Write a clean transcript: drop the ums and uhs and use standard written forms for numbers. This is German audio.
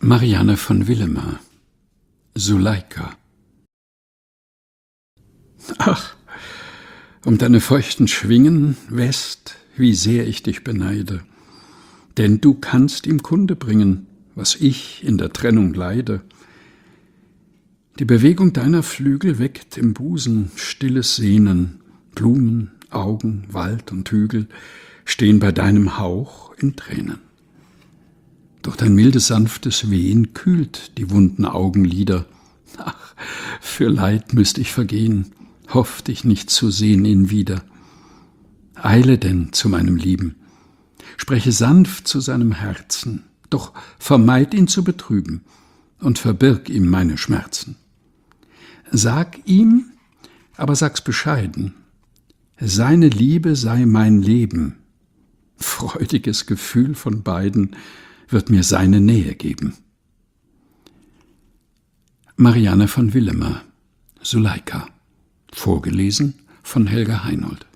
Marianne von Villemin, Suleika. Ach, um deine feuchten Schwingen, West, wie sehr ich dich beneide, denn du kannst ihm Kunde bringen, was ich in der Trennung leide. Die Bewegung deiner Flügel weckt im Busen stilles Sehnen, Blumen, Augen, Wald und Hügel stehen bei deinem Hauch in Tränen. Doch dein mildes, sanftes Wehen kühlt die wunden Augenlider. Ach, für Leid müsst ich vergehen, hoff dich nicht zu sehen ihn wieder. Eile denn zu meinem Lieben, spreche sanft zu seinem Herzen, doch vermeid ihn zu betrüben und verbirg ihm meine Schmerzen. Sag ihm, aber sag's bescheiden, seine Liebe sei mein Leben. Freudiges Gefühl von beiden wird mir seine Nähe geben. Marianne von Villemin, Suleika. Vorgelesen von Helga Heinold.